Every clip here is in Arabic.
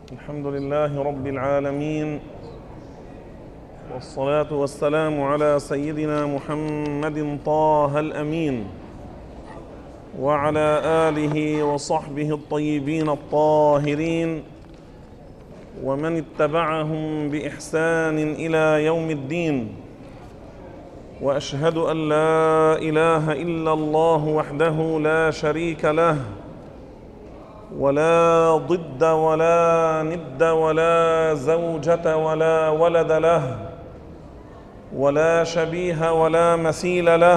الحمد لله رب العالمين، والصلاة والسلام على سيدنا محمد طه الأمين وعلى آله وصحبه الطيبين الطاهرين ومن اتبعهم بإحسان إلى يوم الدين. وأشهد أن لا إله إلا الله وحده لا شريك له، ولا ضد ولا ند ولا زوجة ولا ولد له، ولا شبيه ولا مثيل له،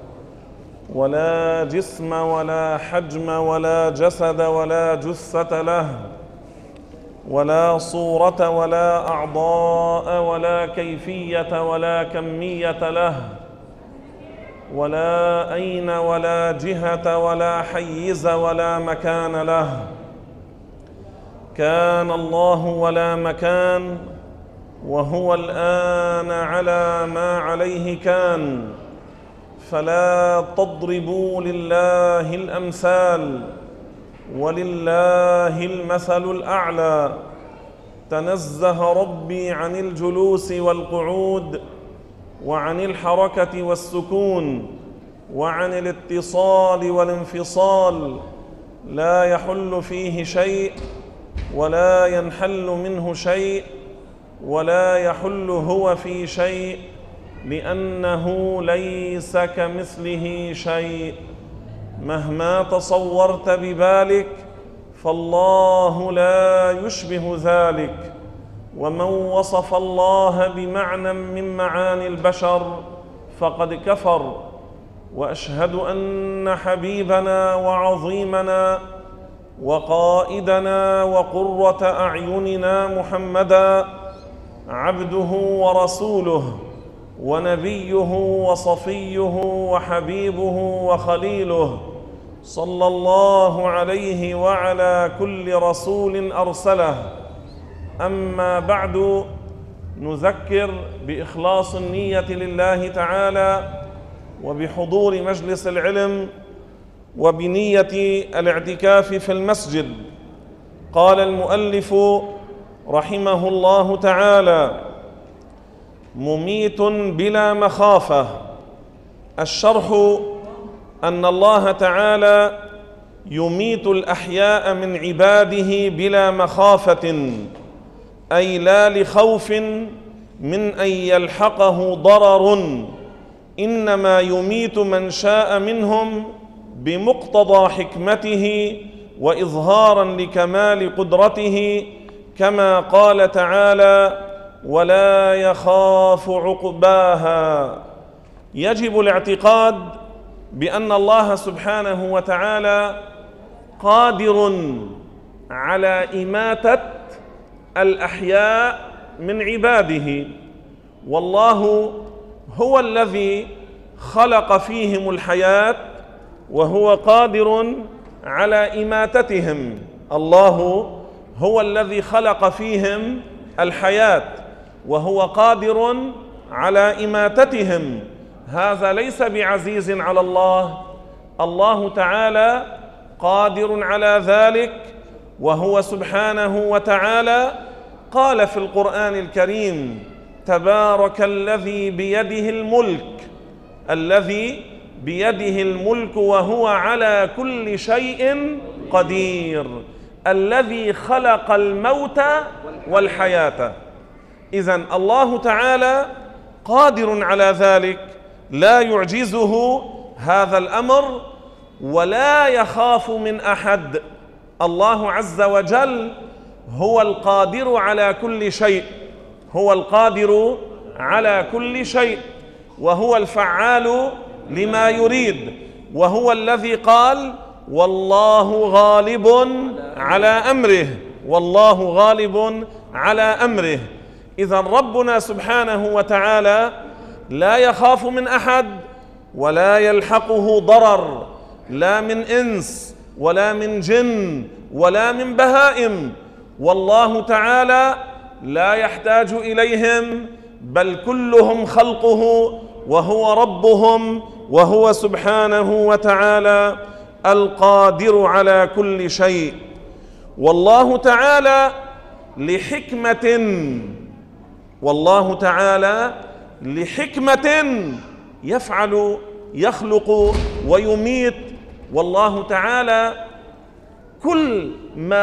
ولا جسم ولا حجم ولا جسد ولا جثة له، ولا صورة ولا أعضاء ولا كيفية ولا كمية له، ولا أين ولا جهة ولا حيز ولا مكان له. كان الله ولا مكان، وهو الآن على ما عليه كان. فلا تضربوا لله الأمثال، ولله المثل الأعلى. تنزه ربي عن الجلوس والقعود، وعن الحركة والسكون، وعن الاتصال والانفصال. لا يحل فيه شيء ولا ينحل منه شيء، ولا يحل هو في شيء، لأنه ليس كمثله شيء. مهما تصورت ببالك فالله لا يشبه ذلك. ومن وصف الله بمعنى من معاني البشر فقد كفر. وأشهد أن حبيبنا وعظيمنا وقائدنا وقرة أعيننا محمدا عبده ورسوله ونبيه وصفيه وحبيبه وخليله، صلى الله عليه وعلى كل رسول أرسله. أما بعد، نذكر بإخلاص النية لله تعالى، وبحضور مجلس العلم، وبنية الاعتكاف في المسجد. قال المؤلف رحمه الله تعالى: مميت بلا مخافة. الشرح أن الله تعالى يميت الأحياء من عباده بلا مخافة، أي لا لخوف من أن يلحقه ضرر، إنما يميت من شاء منهم بمقتضى حكمته وإظهارا لكمال قدرته، كما قال تعالى: ولا يخاف عقباها. يجب الاعتقاد بأن الله سبحانه وتعالى قادر على إماتة الأحياء من عباده، والله هو الذي خلق فيهم الحياة، وهو قادر على إماتتهم. الله هو الذي خلق فيهم الحياة، وهو قادر على إماتتهم. هذا ليس بعزيز على الله. الله تعالى قادر على ذلك، وهو سبحانه وتعالى قال في القرآن الكريم: تبارك الذي بيده الملك، الذي بيده الملك وهو على كل شيء قدير، الذي خلق الموت والحياة. إذن الله تعالى قادر على ذلك، لا يعجزه هذا الأمر، ولا يخاف من أحد. الله عز وجل هو القادر على كل شيء، هو القادر على كل شيء، وهو الفعال لما يريد، وهو الذي قال: والله غالب على أمره، والله غالب على أمره. إذن ربنا سبحانه وتعالى لا يخاف من أحد، ولا يلحقه ضرر، لا من إنس ولا من جن ولا من بهائم. والله تعالى لا يحتاج إليهم، بل كلهم خلقه، وهو ربهم، وهو سبحانه وتعالى القادر على كل شيء. والله تعالى لحكمة، والله تعالى لحكمة يفعل يخلق ويميت. والله تعالى كل ما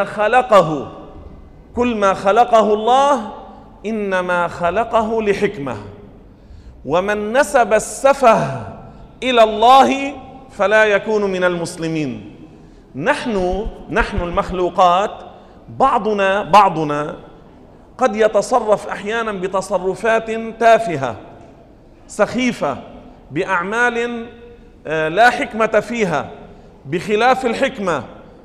خلقه الله إنما خلقه لحكمة. ومن نسب السفه إلى الله فلا يكون من المسلمين. نحن المخلوقات بعضنا قد يتصرف أحيانا بتصرفات تافهة سخيفة، بأعمال لا حكمة فيها، بخلاف الحكمة،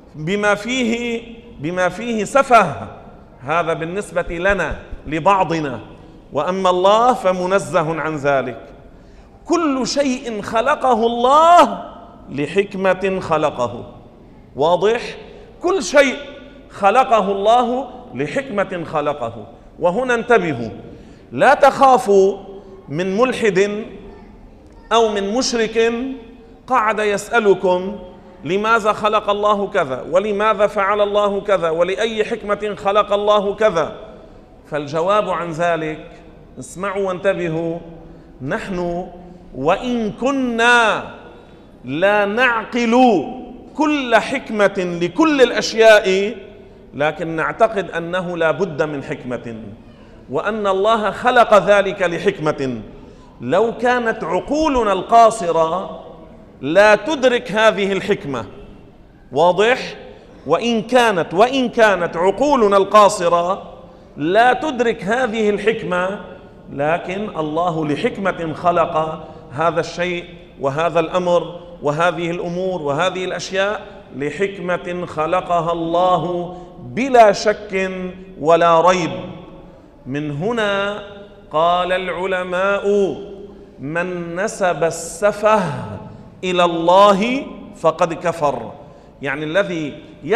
بما فيه سفه. هذا بالنسبة لنا لبعضنا، وأما الله فمنزه عن ذلك. كل شيء خلقه الله لحكمة خلقه. واضح؟ كل شيء خلقه الله لحكمة خلقه. وهنا انتبهوا، لا تخافوا من ملحد أو من مشرك قعد يسألكم لماذا خلق الله كذا، ولماذا فعل الله كذا، ولأي حكمة خلق الله كذا. فالجواب عن ذلك، اسمعوا وانتبهوا، نحن وإن كنا لا نعقل كل حكمة لكل الأشياء، لكن نعتقد أنه لا بد من حكمة، وأن الله خلق ذلك لحكمة. لو كانت عقولنا القاصرة لا تدرك هذه الحكمة. واضح؟ وإن كانت عقولنا القاصرة لا تدرك هذه الحكمة، لكن الله لحكمة خلق هذا الشيء وهذا الأمر وهذه الأمور وهذه الأشياء، لحكمة خلقها الله بلا شك ولا ريب. من هنا قال العلماء: من نسب السفه إلى الله فقد كفر. يعني الذي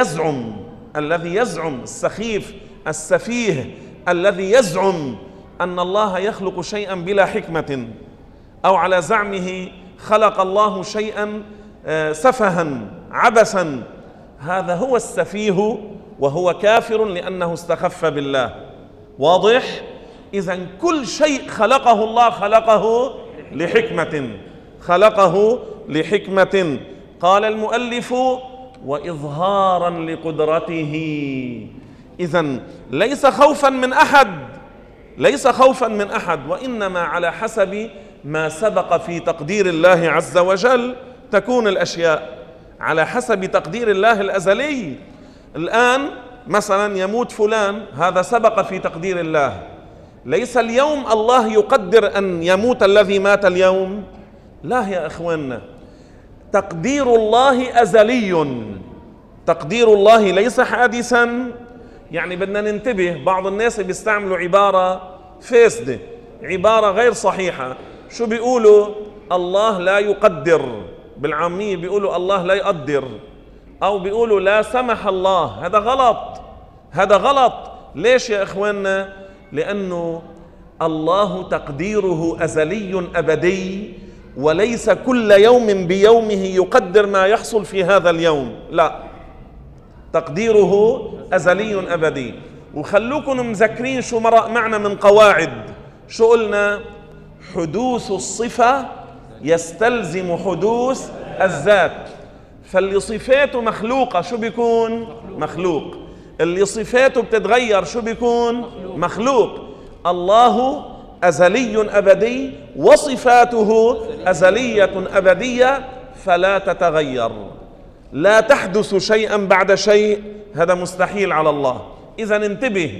يزعم السخيف السفيه الذي يزعم أن الله يخلق شيئا بلا حكمة، أو على زعمه خلق الله شيئا سفها عبثا، هذا هو السفيه وهو كافر لأنه استخف بالله. واضح؟ إذن كل شيء خلقه الله خلقه لحكمة. قال المؤلف: وإظهارا لقدرته. إذن ليس خوفا من أحد، وإنما على حسب ما سبق في تقدير الله عز وجل تكون الأشياء، على حسب تقدير الله الأزلي. الآن مثلا يموت فلان، هذا سبق في تقدير الله. ليس اليوم الله يقدر أن يموت الذي مات اليوم، لا يا إخواننا، تقدير الله أزلي، تقدير الله ليس حادثا. يعني بدنا ننتبه، بعض الناس بيستعملوا عبارة فاسدة، عبارة غير صحيحة. شو بيقولوا؟ الله لا يقدر، بالعامية بيقولوا الله لا يقدر، أو بيقولوا لا سمح الله. هذا غلط. ليش يا إخواننا؟ لأنه الله تقديره أزلي أبدي، وليس كل يوم بيومه يقدر ما يحصل في هذا اليوم، لا، تقديره أزلي أبدي. وخلوكم مذكرين شو مرق معنا من قواعد. شو قلنا؟ حدوث الصفة يستلزم حدوث الذات. فاللي صفاته مخلوقة شو بيكون؟ مخلوق. اللي صفاته بتتغير شو بيكون؟ مخلوق. الله أزلي أبدي وصفاته أزلية أبدية فلا تتغير، لا تحدث شيئا بعد شيء، هذا مستحيل على الله. إذن انتبه،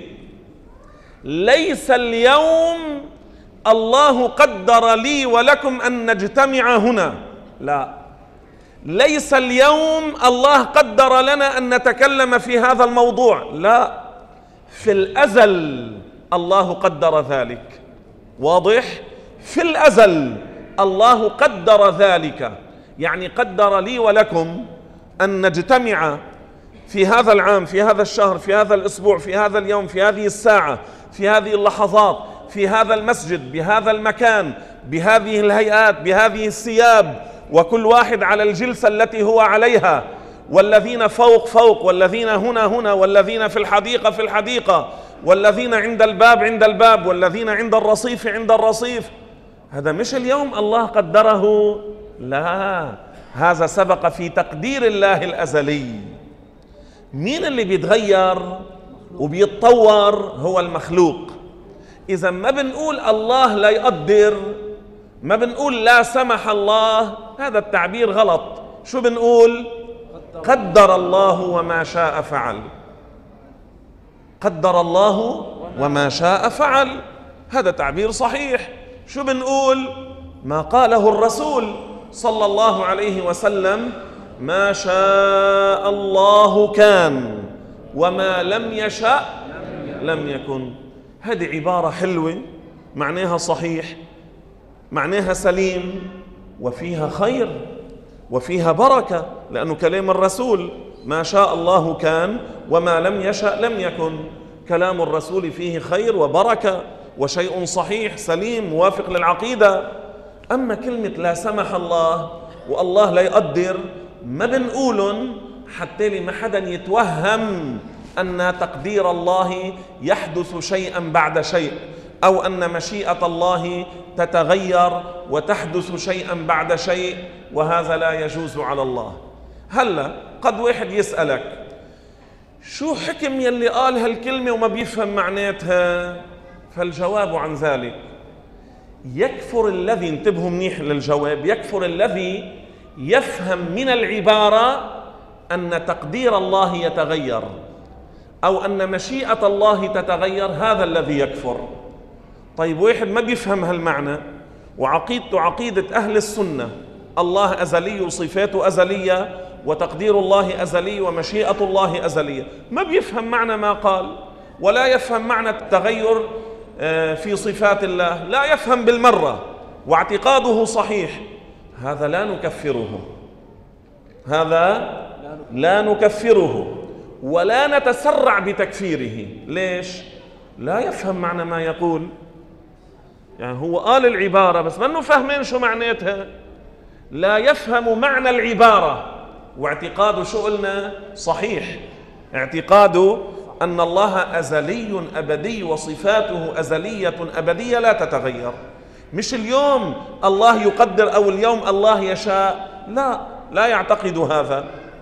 ليس اليوم الله قدر لي ولكم أن نجتمع هنا، لا، ليس اليوم الله قدر لنا أن نتكلم في هذا الموضوع، لا، في الأزل الله قدر ذلك. واضح؟ في الأزل الله قدر ذلك، يعني قدر لي ولكم أن نجتمع في هذا العام، في هذا الشهر، في هذا الأسبوع، في هذا اليوم، في هذه الساعة، في هذه اللحظات، في هذا المسجد، بهذا المكان، بهذه الهيئات، بهذه الثياب، وكل واحد على الجلسة التي هو عليها، والذين فوق فوق، والذين هنا هنا، والذين في الحديقة في الحديقة، والذين عند الباب عند الباب، والذين عند الرصيف عند الرصيف. هذا مش اليوم الله قدره، لا، هذا سبق في تقدير الله الأزلي. مين اللي بيتغير وبيتطور؟ هو المخلوق. إذا ما بنقول الله لا يقدر، ما بنقول لا سمح الله، هذا التعبير غلط. شو بنقول؟ قدر الله وما شاء فعل. قدر الله وما شاء فعل، هذا تعبير صحيح. شو بنقول؟ ما قاله الرسول صلى الله عليه وسلم: ما شاء الله كان وما لم يشأ لم يكن. هذه عبارة حلوة، معناها صحيح، معناها سليم، وفيها خير وفيها بركة، لأنه كلام الرسول. ما شاء الله كان وما لم يشأ لم يكن. كلام الرسول فيه خير وبركة وشيء صحيح سليم موافق للعقيدة. أما كلمة لا سمح الله والله لا يقدر، ما بنقولن حتى لما حدا يتوهم أن تقدير الله يحدث شيئا بعد شيء، أو أن مشيئة الله تتغير وتحدث شيئا بعد شيء، وهذا لا يجوز على الله. هلا قد واحد يسألك: شو حكم يلي قال هالكلمة وما بيفهم معناتها؟ فالجواب عن ذلك: يكفر الذي، انتبهوا منيح للجواب، يكفر الذي يفهم من العبارة أن تقدير الله يتغير أو أن مشيئة الله تتغير، هذا الذي يكفر. طيب واحد ما بيفهم هالمعنى وعقيدته عقيدة أهل السنة، الله أزلي وصفاته أزلية وتقدير الله أزلي ومشيئة الله أزلية، ما بيفهم معنى ما قال ولا يفهم معنى التغير في صفات الله، لا يفهم بالمرة واعتقاده صحيح، هذا لا نكفره، هذا لا نكفره ولا نتسرع بتكفيره. ليش؟ لا يفهم معنى ما يقول، يعني هو قال العبارة بس ما انه فاهمين شو معناتها، لا يفهم معنى العبارة واعتقاده شو قلنا؟ صحيح، اعتقاده أن الله أزلي أبدي وصفاته أزلية أبدية لا تتغير. مش اليوم الله يقدر أو اليوم الله يشاء، لا يعتقد هذا،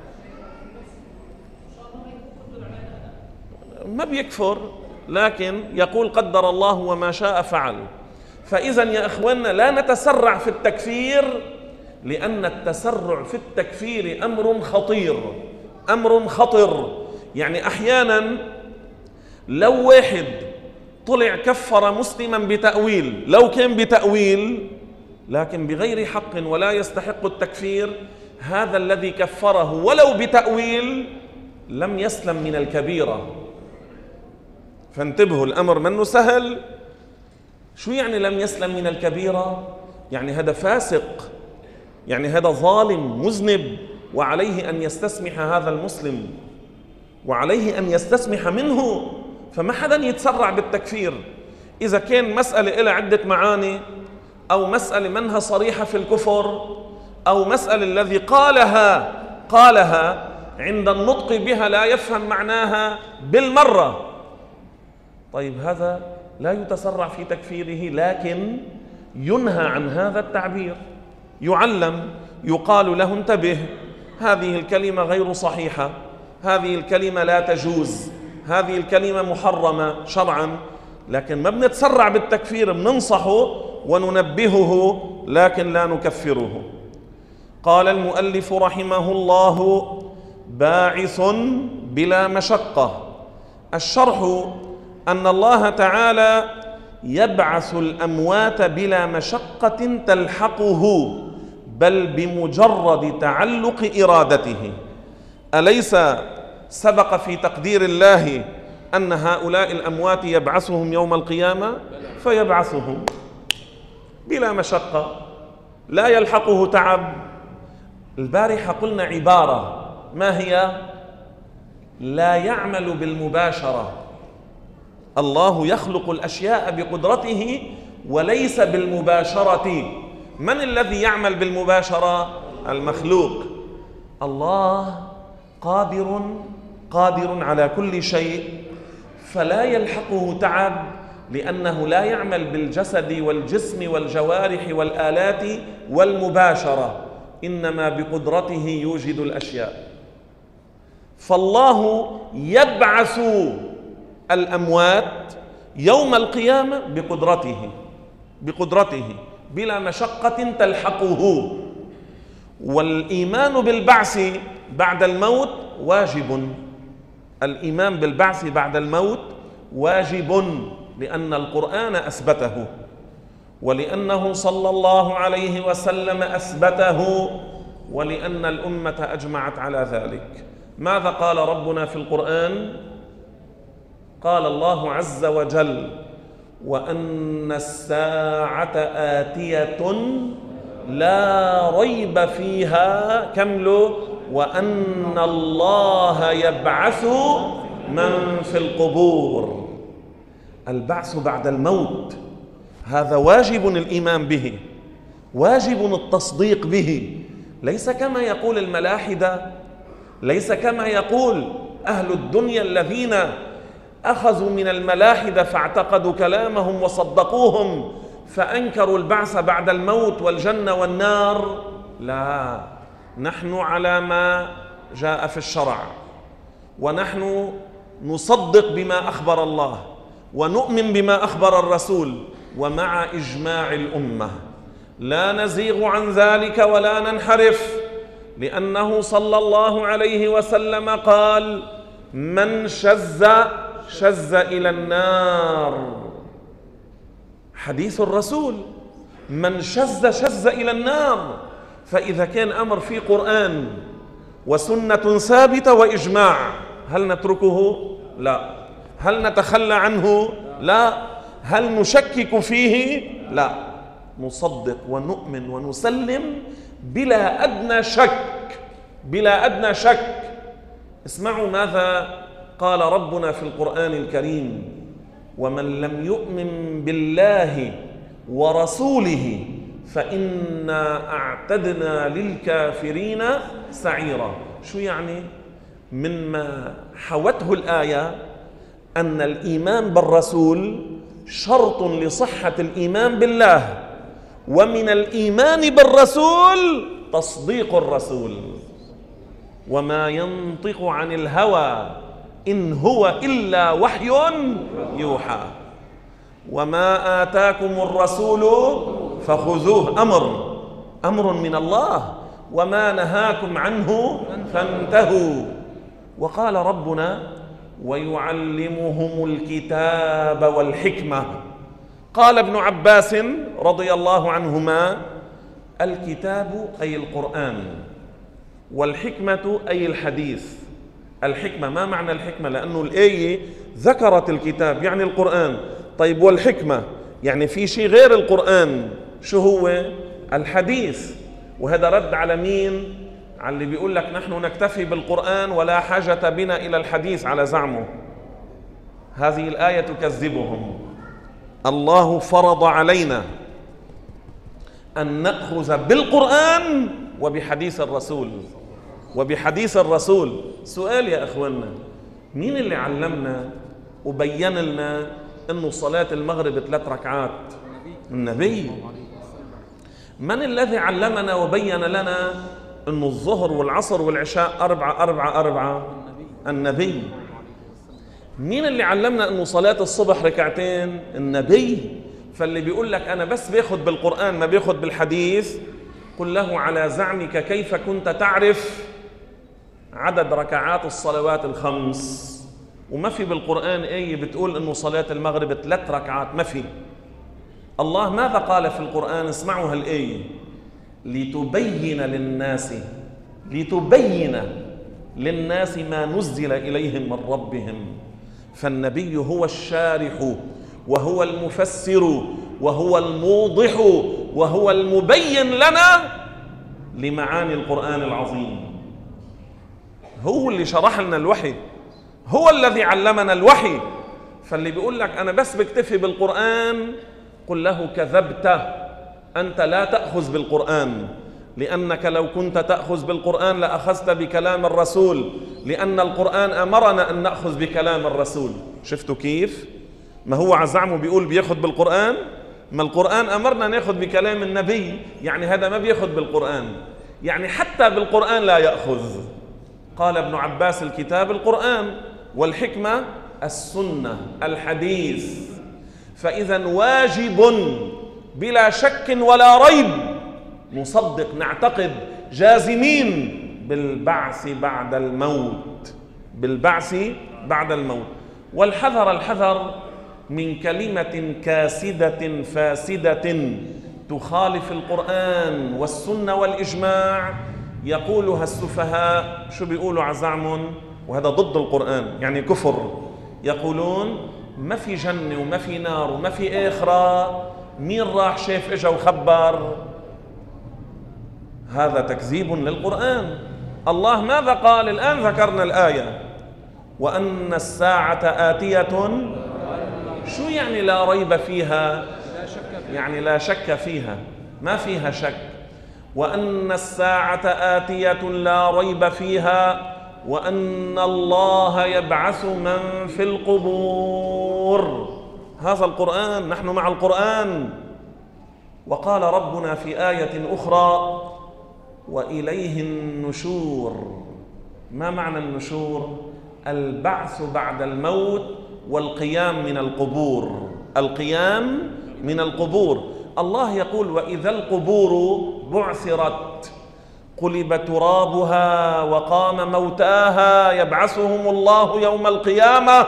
ما بيكفر، لكن يقول قدر الله وما شاء فعل. فإذا يا إخواننا لا نتسرع في التكفير، لأن التسرع في التكفير أمر خطير، أمر خطر. يعني أحيانا لو واحد طلع كفر مسلما بتأويل، لو كان بتأويل لكن بغير حق ولا يستحق التكفير، هذا الذي كفره ولو بتأويل لم يسلم من الكبيرة. فانتبهوا، الأمر منه سهل. شو يعني لم يسلم من الكبيرة؟ يعني هذا فاسق، يعني هذا ظالم مذنب، وعليه أن يستسمح هذا المسلم، وعليه أن يستسمح منه. فما حدا يتسرع بالتكفير. إذا كان مسألة إلى عدة معاني، أو مسألة منها صريحة في الكفر، أو مسألة الذي قالها عند النطق بها لا يفهم معناها بالمرة، طيب هذا لا يتسرع في تكفيره، لكن ينهى عن هذا التعبير، يعلم، يقال له: انتبه، هذه الكلمة غير صحيحة، هذه الكلمة لا تجوز، هذه الكلمة محرمة شرعا. لكن ما بنتسرع بالتكفير، بننصحه وننبهه لكن لا نكفره. قال المؤلف رحمه الله: باعث بلا مشقة. الشرح أن الله تعالى يبعث الأموات بلا مشقة تلحقه، بل بمجرد تعلق إرادته. أليس سبق في تقدير الله أن هؤلاء الأموات يبعثهم يوم القيامة؟ فيبعثهم بلا مشقة، لا يلحقه تعب. البارحة قلنا عبارة، ما هي؟ لا يعمل بالمباشرة. الله يخلق الأشياء بقدرته وليس بالمباشرة. من الذي يعمل بالمباشرة؟ المخلوق. الله قادر على كل شيء، فلا يلحقه تعب، لأنه لا يعمل بالجسد والجسم والجوارح والآلات والمباشرة، إنما بقدرته يوجد الأشياء. فالله يبعث الأموات يوم القيامة بقدرته بلا مشقة تلحقه. والإيمان بالبعث بعد الموت واجب، الإيمان بالبعث بعد الموت واجب، لأن القرآن أثبته، ولأنه صلى الله عليه وسلم أثبته، ولأن الأمة أجمعت على ذلك. ماذا قال ربنا في القرآن؟ قال الله عز وجل: وأن الساعة آتية لا ريب فيها، كملوا: وأن الله يبعث من في القبور. البعث بعد الموت هذا واجب الإيمان به، واجب التصديق به، ليس كما يقول الملاحدة، ليس كما يقول أهل الدنيا الذين أخذوا من الملاحدة فاعتقدوا كلامهم وصدقوهم فأنكروا البعث بعد الموت والجنة والنار. لا، نحن على ما جاء في الشرع، ونحن نصدق بما أخبر الله ونؤمن بما أخبر الرسول، ومع إجماع الأمة لا نزيغ عن ذلك ولا ننحرف، لأنه صلى الله عليه وسلم قال: من شذ إلى النار. حديث الرسول: من شذ إلى النار. فإذا كان أمر في قرآن وسنة ثابتة وإجماع، هل نتركه؟ لا. هل نتخلى عنه؟ لا. هل نشكك فيه؟ لا. نصدق ونؤمن ونسلم بلا أدنى شك، بلا أدنى شك. اسمعوا ماذا قال ربنا في القرآن الكريم: ومن لم يؤمن بالله ورسوله فإنا أعتدنا للكافرين سعيرا. شو يعني؟ مما حوته الآية أن الإيمان بالرسول شرط لصحة الإيمان بالله، ومن الإيمان بالرسول تصديق الرسول. وما ينطق عن الهوى إن هو إلا وحي يوحى. وما آتاكم الرسول فخذوه، أمر من الله، وما نهاكم عنه فانتهوا. وقال ربنا: ويعلمهم الكتاب والحكمة. قال ابن عباس رضي الله عنهما: الكتاب أي القرآن، والحكمة أي الحديث. الحكمة، ما معنى الحكمة؟ لأنه الآية ذكرت الكتاب يعني القرآن. طيب والحكمة يعني في شيء غير القرآن، شو هو؟ الحديث. وهذا رد على مين؟ على اللي بيقول لك نحن نكتفي بالقرآن ولا حاجة بنا إلى الحديث على زعمه. هذه الآية تكذبهم. الله فرض علينا أن نأخذ بالقرآن وبحديث الرسول، وبحديث الرسول. سؤال يا أخوانا: مين اللي علمنا وبين لنا أنه صلاة المغرب 3 ركعات؟ النبي. من الذي علمنا وبين لنا أنه الظهر والعصر والعشاء 4 النبي. مين اللي علمنا أنه صلاة الصبح 2 ركعات؟ النبي. فاللي بيقول لك أنا بس بياخد بالقرآن ما بياخد بالحديث، قل له: على زعمك كيف كنت تعرف عدد ركعات الصلوات ال5؟ وما في بالقرآن آية بتقول أنه صلاة المغرب 3 ركعات، ما في. الله ماذا قال في القرآن؟ اسمعوا هالآية: لتبين للناس ما نزل إليهم من ربهم. فالنبي هو الشارح وهو المفسر وهو الموضح وهو المبين لنا لمعاني القرآن العظيم. هو اللي شرح لنا الوحي، هو الذي علمنا الوحي. فاللي بيقول لك أنا بس بكتفي بالقرآن، قل له: كذبت، أنت لا تأخذ بالقرآن، لأنك لو كنت تأخذ بالقرآن لأخذت بكلام الرسول، لأن القرآن أمرنا أن نأخذ بكلام الرسول. شفتوا كيف؟ ما هو عزعمه بيقول بيأخذ بالقرآن، ما القرآن أمرنا نأخذ بكلام النبي، يعني هذا ما بيأخذ بالقرآن، يعني حتى بالقرآن لا يأخذ. قال ابن عباس: الكتاب القرآن، والحكمة السنة الحديث. فإذا واجب بلا شك ولا ريب نصدق، نعتقد، جازمين بالبعث بعد الموت، بالبعث بعد الموت. والحذر الحذر من كلمة كاسدة فاسدة تخالف القرآن والسنة والإجماع يقولها السفهاء. شو بيقولوا عزعمهم؟ وهذا ضد القرآن، يعني كفر. يقولون ما في جنة وما في نار وما في آخرة، مين راح شاف اجا وخبر؟ هذا تكذيب للقرآن. الله ماذا قال؟ الآن ذكرنا الآية: وأن الساعة آتية. شو يعني لا ريب فيها؟ يعني لا شك فيها، ما فيها شك. وأن الساعة آتية لا ريب فيها وأن الله يبعث من في القبور. هذا القرآن، نحن مع القرآن. وقال ربنا في آية أخرى: وإليه النشور. ما معنى النشور؟ البعث بعد الموت والقيام من القبور، القيام من القبور. الله يقول: وإذا القبور بعثرت قلب ترابها وقام موتاها يبعثهم الله يوم القيامة.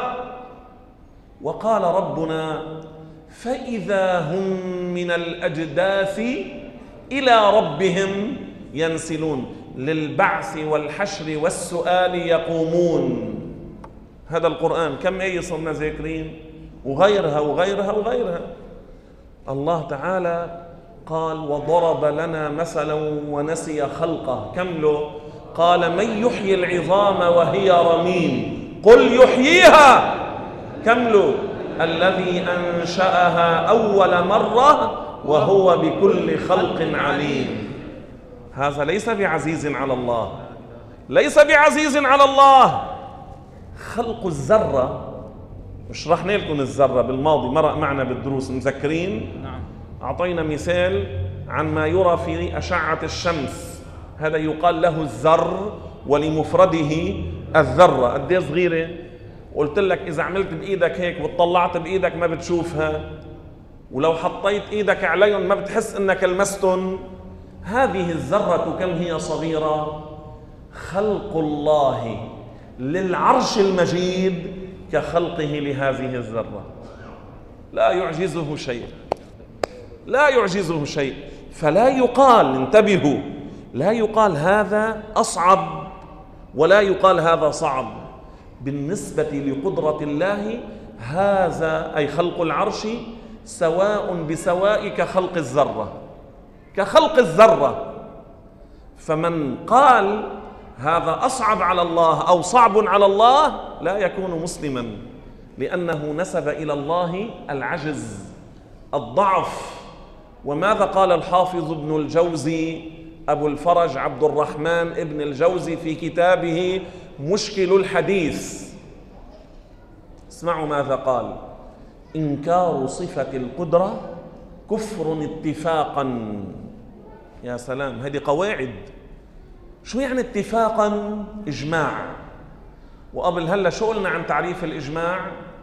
وقال ربنا: فإذا هم من الأجداث إلى ربهم ينسلون. للبعث والحشر والسؤال يقومون. هذا القرآن كم آية صرنا ذاكرين؟ وغيرها وغيرها وغيرها. الله تعالى قال: وضرب لنا مثلا ونسي خلقه. كمله؟ قال: من يحيي العظام وهي رميم قل يحييها. كمله؟ الذي أنشأها أول مرة وهو بكل خلق عليم. هذا ليس بعزيز على الله، ليس بعزيز على الله. خلق الذرة، شرحنا لكم الذرة بالماضي، مرق معنا بالدروس، مذكرين؟ نعم. أعطينا مثال عن ما يرى في أشعة الشمس، هذا يقال له الذر، ولمفرده الذرة. قد ايه صغيرة؟ قلت لك إذا عملت بإيدك هيك وطلعت بإيدك ما بتشوفها، ولو حطيت إيدك عليهم ما بتحس إنك لمستن. هذه الذرة كم هي صغيرة؟ خلق الله للعرش المجيد كخلقه لهذه الذرة، لا يعجزه شيء، لا يعجزه شيء. فلا يقال، انتبهوا، لا يقال هذا أصعب ولا يقال هذا صعب. بالنسبة لقدرة الله هذا أي خلق العرش سواء بسواء كخلق الذرة، كخلق الذرة. فمن قال هذا أصعب على الله أو صعب على الله لا يكون مسلما، لأنه نسب إلى الله العجز، الضعف. وماذا قال الحافظ ابن الجوزي أبو الفرج عبد الرحمن ابن الجوزي في كتابه مشكل الحديث؟ اسمعوا ماذا قال: إنكار صفة القدرة كفر اتفاقا. يا سلام، هذه قواعد. شو يعني اتفاقا؟ إجماع. وقبل هلا شو قلنا عن تعريف الإجماع؟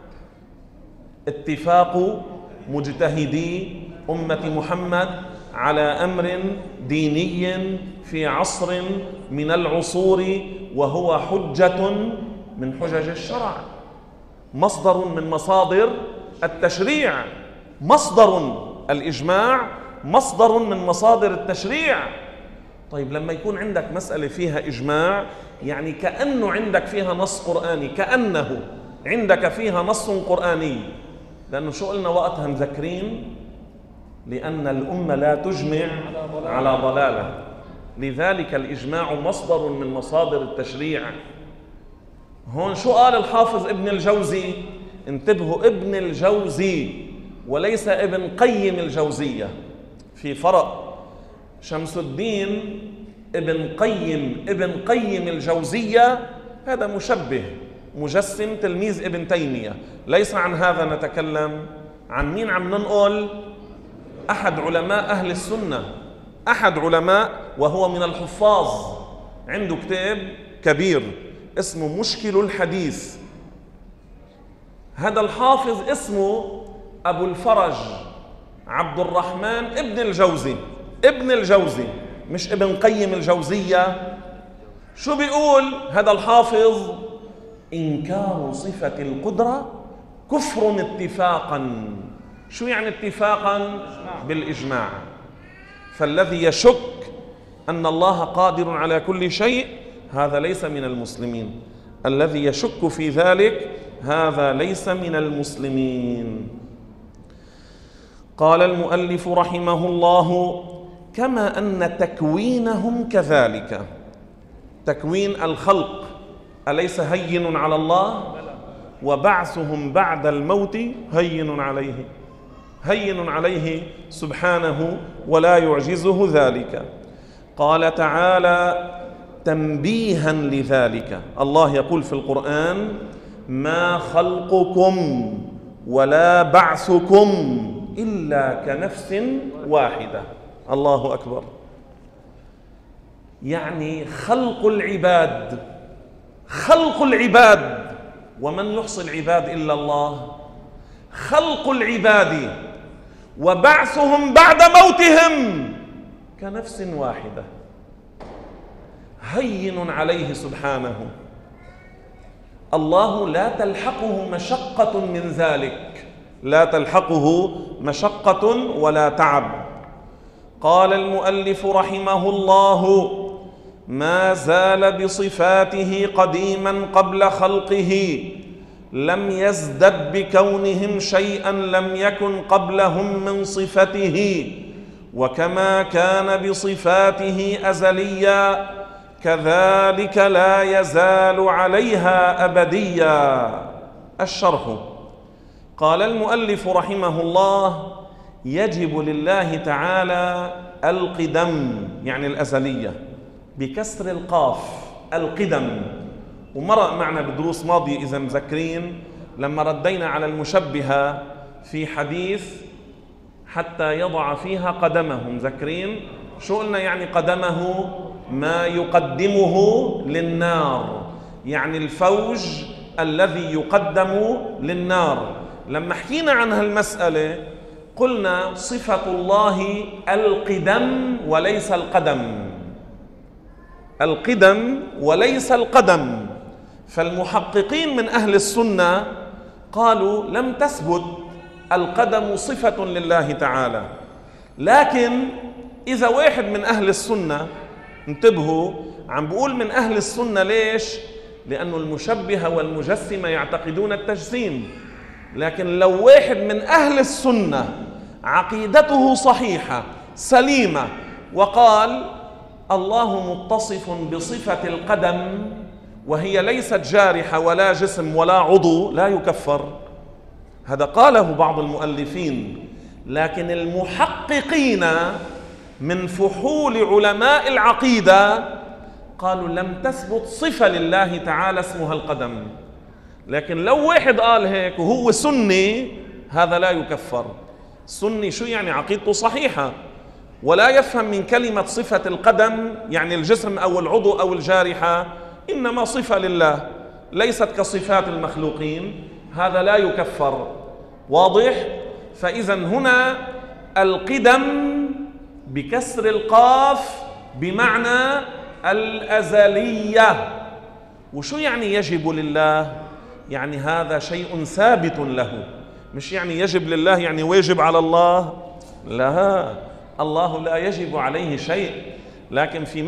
اتفاق مجتهدي أمة محمد على أمر ديني في عصر من العصور، وهو حجة من حجج الشرع، مصدر من مصادر التشريع. مصدر الإجماع مصدر من مصادر التشريع. طيب لما يكون عندك مسألة فيها إجماع، يعني كأنه عندك فيها نص قرآني، كأنه عندك فيها نص قرآني. لأنه شو قلنا وقتها مذكرين؟ لأن الأمة لا تجمع على ضلالة، لذلك الإجماع مصدر من مصادر التشريع. هون شو قال الحافظ ابن الجوزي؟ انتبهوا، ابن الجوزي وليس ابن قيم الجوزية، في فرق. شمس الدين ابن قيم الجوزية هذا مشبه مجسم تلميذ ابن تيمية. ليس عن هذا نتكلم. عن مين عم ننقل؟ أحد علماء أهل السنة، أحد علماء وهو من الحفاظ، عنده كتاب كبير اسمه مشكل الحديث. هذا الحافظ اسمه أبو الفرج عبد الرحمن ابن الجوزي مش ابن قيم الجوزية. شو بيقول هذا الحافظ؟ إنكار صفة القدرة كفر اتفاقا. شو يعني اتفاقا؟ بالإجماع. فالذي يشك أن الله قادر على كل شيء هذا ليس من المسلمين، الذي يشك في ذلك هذا ليس من المسلمين. قال المؤلف رحمه الله: كما أن تكوينهم كذلك. تكوين الخلق أليس هين على الله؟ وبعثهم بعد الموت هين عليه سبحانه ولا يعجزه ذلك. قال تعالى تنبيها لذلك، الله يقول في القرآن: ما خلقكم ولا بعثكم إلا كنفس واحدة. الله أكبر. يعني خلق العباد، ومن يحصي العباد إلا الله. خلق العباد وبعثهم بعد موتهم كنفس واحدة، هين عليه سبحانه. الله لا تلحقه مشقة من ذلك، لا تلحقه مشقة ولا تعب. قال المؤلف رحمه الله: ما زال بصفاته قديما قبل خلقه، لم يزدد بكونهم شيئا لم يكن قبلهم من صفته، وكما كان بصفاته أزليا كذلك لا يزال عليها أبديا. الشرح: قال المؤلف رحمه الله: يجب لله تعالى القدم، يعني الأزلية، بكسر القاف، القدم. ومرأ معنا بدروس ماضية إذا مذكرين لما ردينا على المشبهة في حديث حتى يضع فيها قدمه، مذكرين شو قلنا؟ يعني قدمه ما يقدمه للنار، يعني الفوج الذي يقدم للنار. لما حكينا عن هالمسألة قلنا صفة الله القدم وليس القدم، القدم وليس القدم. فالمحققين من أهل السنة قالوا لم تثبت القدم صفة لله تعالى. لكن إذا واحد من أهل السنة، انتبهوا، عم بقول من أهل السنة ليش؟ لأن المشبهة والمجسمة يعتقدون التجسيم. لكن لو واحد من أهل السنة عقيدته صحيحة سليمة وقال الله متصف بصفة القدم وهي ليست جارحة ولا جسم ولا عضو، لا يكفر. هذا قاله بعض المؤلفين. لكن المحققين من فحول علماء العقيدة قالوا لم تثبت صفة لله تعالى اسمها القدم. لكن لو واحد قال هيك وهو سني هذا لا يكفر. سني شو يعني؟ عقيدته صحيحة ولا يفهم من كلمة صفة القدم يعني الجسم أو العضو أو الجارحة، إنما صفة لله ليست كصفات المخلوقين، هذا لا يكفر. واضح؟ فإذا هنا القدم بكسر القاف بمعنى الأزلية. وشو يعني يجب لله؟ يعني هذا شيء ثابت له، مش يعني يجب لله يعني واجب على الله، لا، الله لا يجب عليه شيء. لكن في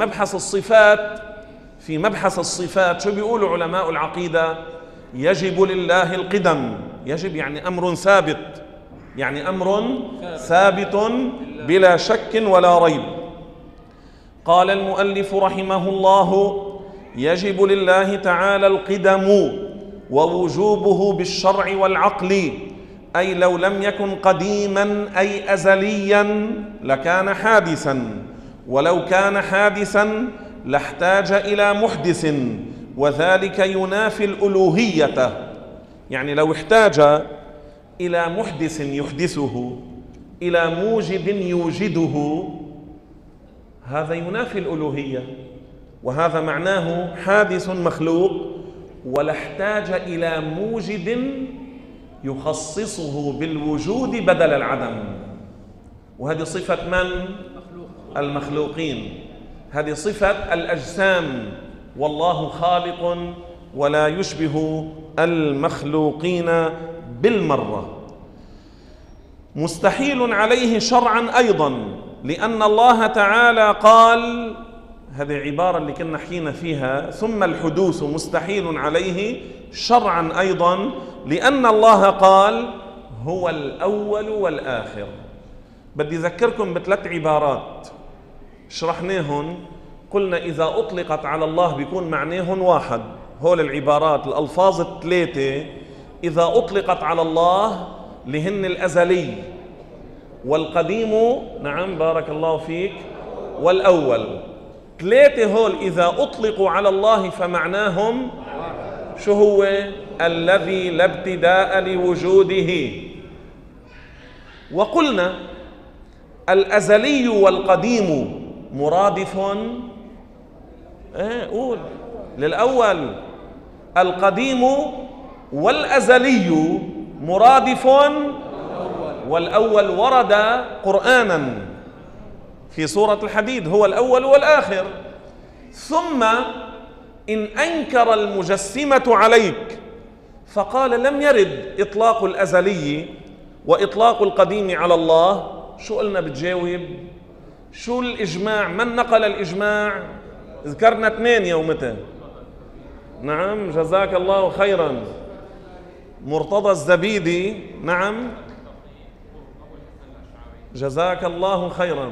مبحث الصفات شو بيقولوا علماء العقيدة؟ يجب لله القدم، يجب يعني أمر ثابت، يعني أمر ثابت بلا شك ولا ريب. قال المؤلف رحمه الله: يجب لله تعالى القدم ووجوبه بالشرع والعقل، أي لو لم يكن قديما أي أزليا لكان حادثا، ولو كان حادثا لاحتاج إلى محدث، وذلك ينافي الألوهية. يعني لو احتاج إلى محدث يحدثه، إلى موجد يوجده، هذا ينافي الألوهية، وهذا معناه حادث مخلوق ولا احتاج إلى موجد يخصصه بالوجود بدل العدم. وهذه صفة من؟ المخلوقين، هذه صفة الأجسام، والله خالق ولا يشبه المخلوقين بالمرة. مستحيل عليه شرعا أيضا، لأن الله تعالى قال، هذه عبارة اللي كنا حكينا فيها، ثم الحدوث مستحيل عليه شرعا أيضا، لأن الله قال هو الأول والآخر. بدي أذكركم بثلاث عبارات شرحناهن، قلنا إذا أطلقت على الله بيكون معناهن واحد. هول العبارات الألفاظ الثلاثة إذا أطلقت على الله لهن الأزلي والقديم، نعم بارك الله فيك، والأول. ثلاثة هول إذا أطلقوا على الله فمعناهم شو هو؟ الذي لا ابتداء لوجوده. وقلنا الأزلي والقديم مرادف قول للأول، القديم والأزلي مرادف، والأول ورد قرآنا في سورة الحديد، هو الأول والآخر. ثم إن أنكر المجسمة عليك فقال لم يرد إطلاق الأزلي وإطلاق القديم على الله، شو قلنا بتجاوب؟ شو الإجماع؟ من نقل الإجماع؟ ذكرنا اثنين يومتين. نعم جزاك الله خيرا، مرتضى الزبيدي، نعم جزاك الله خيرا.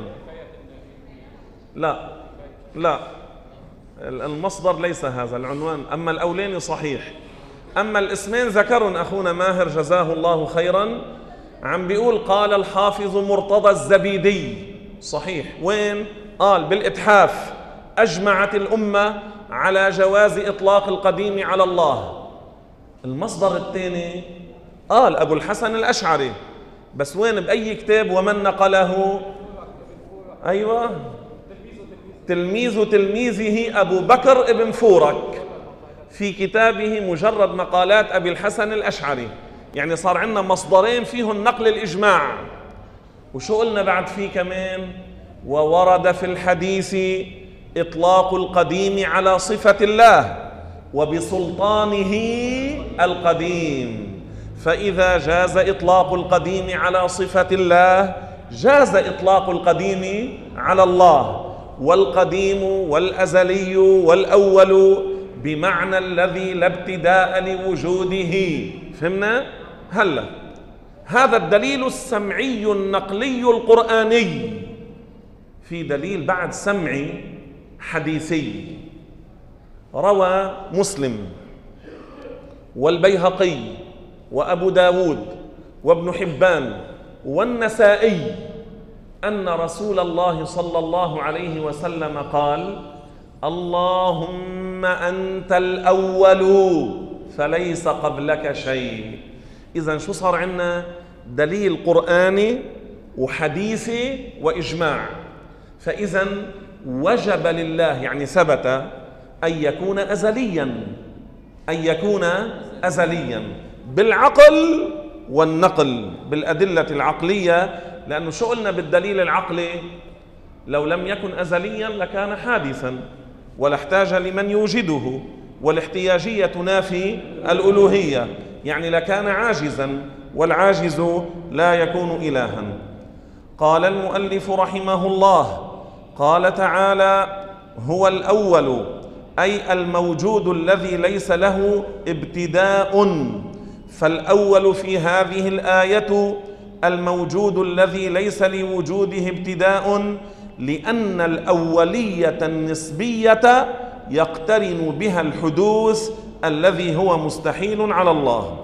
لا المصدر ليس هذا العنوان، أما الأولين صحيح، أما الاسمين ذكرن أخونا ماهر جزاه الله خيرا، عم بيقول قال الحافظ مرتضى الزبيدي، صحيح. وين؟ قال بالإتحاف أجمعت الأمة على جواز إطلاق القديم على الله. المصدر الثاني قال أبو الحسن الأشعري، بس وين بأي كتاب؟ ومن نقله؟ أيوة، تلميذ تلميذه أبو بكر ابن فورك في كتابه مجرد مقالات أبي الحسن الأشعري. يعني صار عندنا مصدرين فيهم نقل الإجماع. وشو قلنا بعد فيه كمان؟ وورد في الحديث إطلاق القديم على صفة الله وبسلطانه القديم، فإذا جاز إطلاق القديم على صفة الله جاز إطلاق القديم على الله. والقديم والأزلي والأول بمعنى الذي لا ابتداء لوجوده. فهمنا؟ هلا هذا الدليل السمعي النقلي القرآني. في دليل بعد سمعي حديثي، روى مسلم والبيهقي وأبو داود وابن حبان والنسائي أن رسول الله صلى الله عليه وسلم قال اللهم أنت الأول فليس قبلك شيء. إذن شو صار عندنا؟ دليل قرآني وحديثي وإجماع. فإذن وجب لله، يعني ثبت أن يكون أزليا، أن يكون أزليا بالعقل والنقل، بالأدلة العقلية. لأنه شو قلنا بالدليل العقلي؟ لو لم يكن أزليا لكان حادثا ولا احتاج لمن يوجده، والاحتياجية تنافي الألوهية، يعني لكان عاجزا، والعاجز لا يكون إلها. قال المؤلف رحمه الله، قال تعالى هو الأول، أي الموجود الذي ليس له ابتداء. فالأول في هذه الآية الموجود الذي ليس لوجوده ابتداء، لأن الأولية النسبية يقترن بها الحدوث الذي هو مستحيل على الله.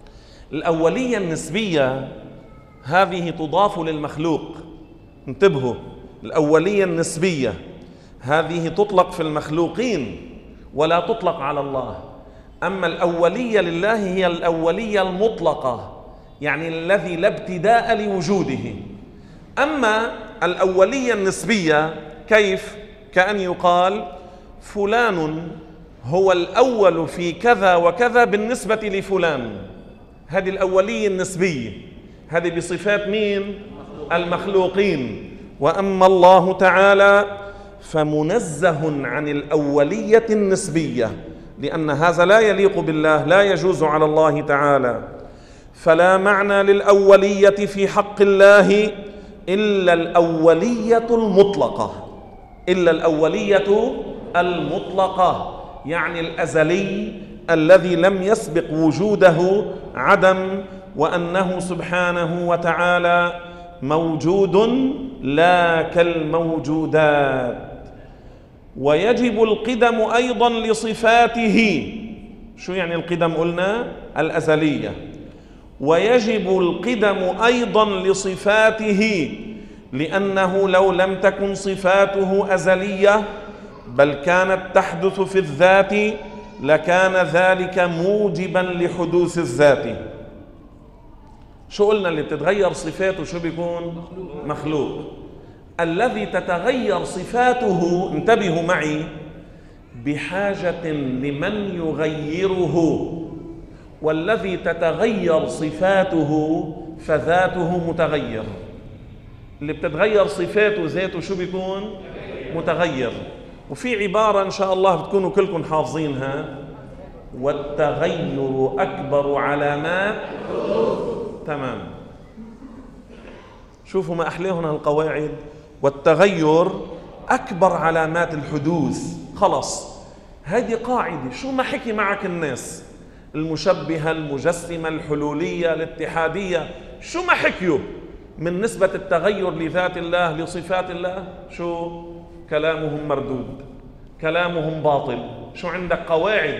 الأولية النسبية هذه تضاف للمخلوق، انتبهوا، الأولية النسبية هذه تطلق في المخلوقين ولا تطلق على الله. أما الأولية لله هي الأولية المطلقة، يعني الذي لا ابتداء لوجوده. أما الأولية النسبية كيف؟ كأن يقال فلان هو الأول في كذا وكذا بالنسبة لفلان. هذه الأولية النسبية، هذه بصفات مين؟ المخلوقين. وأما الله تعالى فمنزه عن الأولية النسبية، لأن هذا لا يليق بالله، لا يجوز على الله تعالى. فلا معنى للأولية في حق الله إلا الأولية المطلقة، إلا الأولية المطلقة، يعني الأزلي الذي لم يسبق وجوده عدم، وأنه سبحانه وتعالى موجود لا كالموجودات. ويجب القدم أيضا لصفاته. شو يعني القدم؟ قلنا الأزلية. ويجب القدم أيضا لصفاته، لأنه لو لم تكن صفاته أزلية بل كانت تحدث في الذات لكان ذلك موجبا لحدوث الذات. شو قلنا؟ اللي بتتغير صفاته شو بيكون؟ مخلوق. الذي تتغير صفاته، انتبهوا معي، بحاجة لمن يغيره، والذي تتغير صفاته فذاته متغير. اللي بتتغير صفاته ذاته شو بيكون؟ متغير. وفي عبارة إن شاء الله بتكونوا كلكم حافظينها: والتغير أكبر علامات. تمام. شوفوا ما أحلاهن القواعد: والتغير أكبر علامات الحدوث. خلص، هذه قاعدة. شو ما حكي معك الناس المشبهة المجسمة الحلولية الاتحادية، شو ما حكيوا من نسبة التغير لذات الله لصفات الله، شو كلامهم مردود، كلامهم باطل. شو عندك؟ قواعد.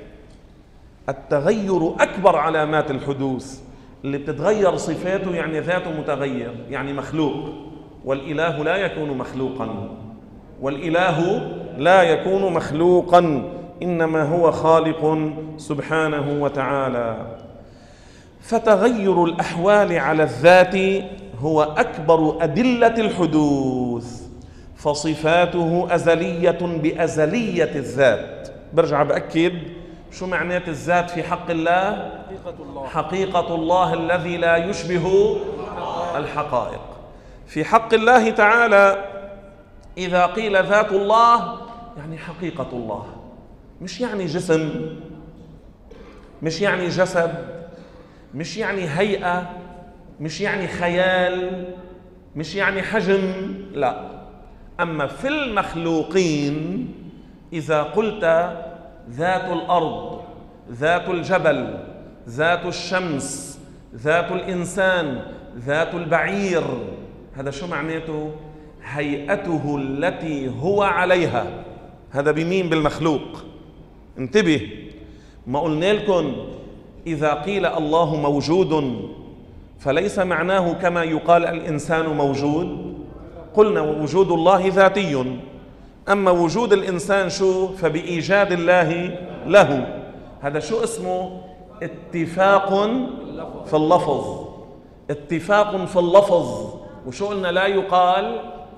التغير أكبر علامات الحدوث. اللي بتتغير صفاته يعني ذاته متغير، يعني مخلوق. والإله لا يكون مخلوقا، والإله لا يكون مخلوقا، إنما هو خالق سبحانه وتعالى. فتغير الأحوال على الذات هو أكبر أدلة الحدوث، فصفاته أزلية بأزلية الذات. برجع بأكد شو معنات الذات في حق الله؟ حقيقة الله الذي لا يشبه الحقائق. في حق الله تعالى إذا قيل ذات الله يعني حقيقة الله، مش يعني جسم، مش يعني جسد، مش يعني هيئة، مش يعني خيال، مش يعني حجم، لا. أما في المخلوقين إذا قلت ذات الأرض، ذات الجبل، ذات الشمس، ذات الإنسان، ذات البعير، هذا شو معناته؟ هيئته التي هو عليها. هذا بمين؟ بالمخلوق. انتبه، ما قلنا لكم إذا قيل الله موجود فليس معناه كما يقال الإنسان موجود. قلنا وجود الله ذاتي، أما وجود الإنسان شو؟ فبإيجاد الله له. هذا شو اسمه؟ اتفاق في اللفظ. اتفاق في اللفظ. وشو قلنا لا يقال؟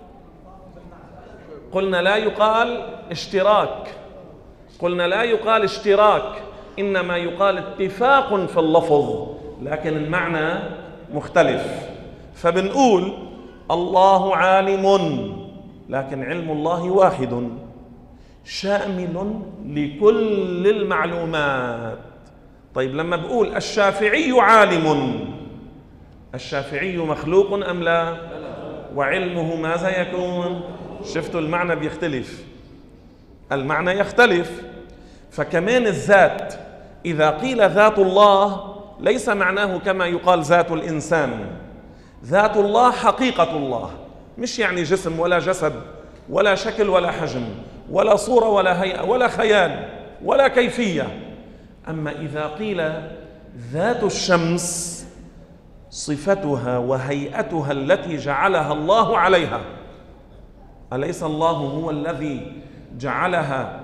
قلنا لا يقال اشتراك، قلنا لا يقال اشتراك، إنما يقال اتفاق في اللفظ، لكن المعنى مختلف. فبنقول الله عالم، لكن علم الله واحد شامل لكل المعلومات. طيب لما بقول الشافعي عالم، الشافعي مخلوق أم لا؟ وعلمه ماذا يكون؟ شفتوا المعنى بيختلف، المعنى يختلف. فكمان الذات إذا قيل ذات الله ليس معناه كما يقال ذات الإنسان. ذات الله حقيقة الله، مش يعني جسم ولا جسد ولا شكل ولا حجم ولا صورة ولا هيئة ولا خيال ولا كيفية. أما إذا قيل ذات الشمس صفتها وهيئتها التي جعلها الله عليها، أليس الله هو الذي جعلها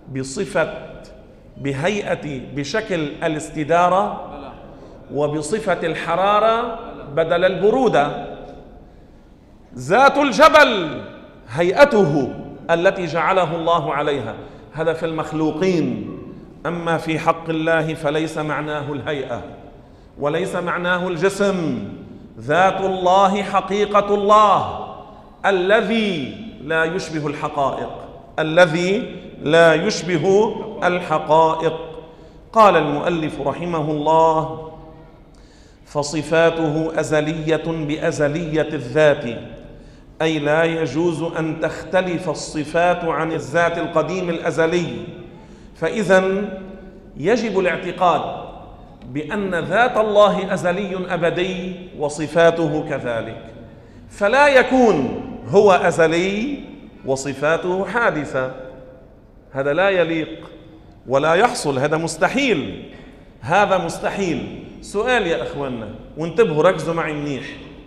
بشكل الاستدارة وبصفة الحرارة بدل البرودة؟ ذات الجبل هيئته التي جعله الله عليها، هذا في المخلوقين. أما في حق الله فليس معناه الهيئة وليس معناه الجسم. ذات الله حقيقة الله الذي لا يشبه الحقائق، الذي لا يشبه الحقائق. قال المؤلف رحمه الله: فصفاته أزلية بأزلية الذات، أي لا يجوز أن تختلف الصفات عن الذات القديم الأزلي. فإذن يجب الاعتقاد بأن ذات الله أزلي أبدي وصفاته كذلك، فلا يكون هو أزلي وصفاته حادثة، هذا لا يليق ولا يحصل، هذا مستحيل، هذا مستحيل. سؤال يا أخوانا، وانتبهوا ركزوا معي منيح: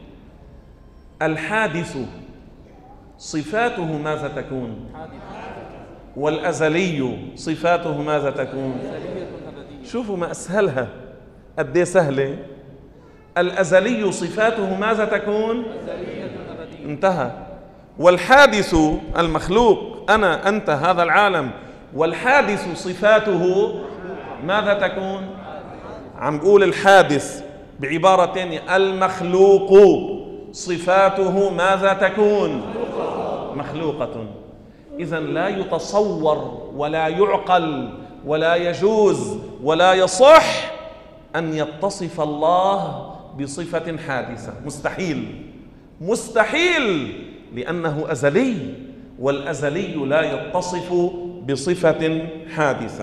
الحادث صفاته ماذا تكون؟ والأزلي صفاته ماذا تكون؟ شوفوا ما أسهلها، قد ايه سهلة. الأزلي صفاته ماذا تكون؟ انتهى. والحادث المخلوق، أنا أنت هذا العالم، والحادث صفاته ماذا تكون؟ عم بقول الحادث بعبارة تانية، المخلوق صفاته ماذا تكون؟ مخلوقة. إذن لا يتصور ولا يعقل ولا يجوز ولا يصح أن يتصف الله بصفة حادثة، مستحيل، مستحيل، لأنه أزلي، والأزلي لا يتصف بصفة حادثة.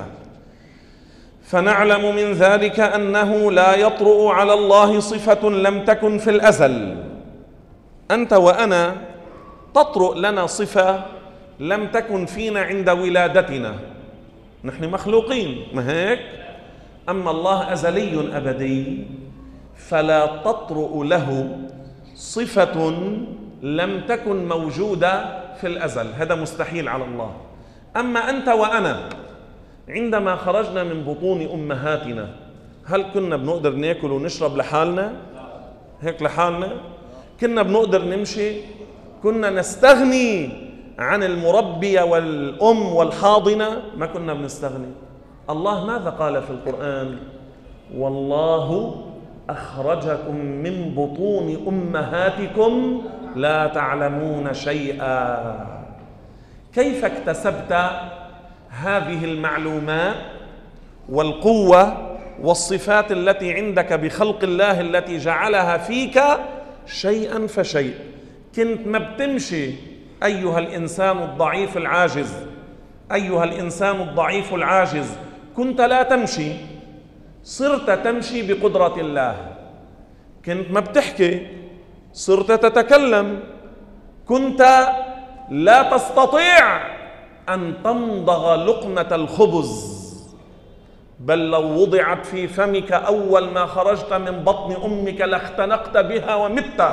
فنعلم من ذلك أنه لا يطرأ على الله صفة لم تكن في الأزل. أنت وأنا تطرأ لنا صفة لم تكن فينا عند ولادتنا، نحن مخلوقين، ما هيك؟ أما الله أزلي أبدي، فلا تطرأ له صفة لم تكن موجودة في الأزل، هذا مستحيل على الله. أما أنت وأنا عندما خرجنا من بطون أمهاتنا، هل كنا بنقدر ناكل ونشرب لحالنا؟ هيك لحالنا؟ كنا بنقدر نمشي؟ كنا نستغني عن المربية والأم والحاضنة؟ ما كنا بنستغني. الله ماذا قال في القرآن؟ والله أخرجكم من بطون أمهاتكم لا تعلمون شيئا. كيف اكتسبت هذه المعلومات والقوة والصفات التي عندك بخلق الله التي جعلها فيك شيئا فشيء؟ كنت ما بتمشي أيها الإنسان الضعيف العاجز، أيها الإنسان الضعيف العاجز، كنت لا تمشي، صرت تمشي بقدرة الله. كنت ما بتحكي، صرت تتكلم. كنت لا تستطيع أن تمضغ لقمة الخبز، بل لو وضعت في فمك أول ما خرجت من بطن أمك لاختنقت بها ومت.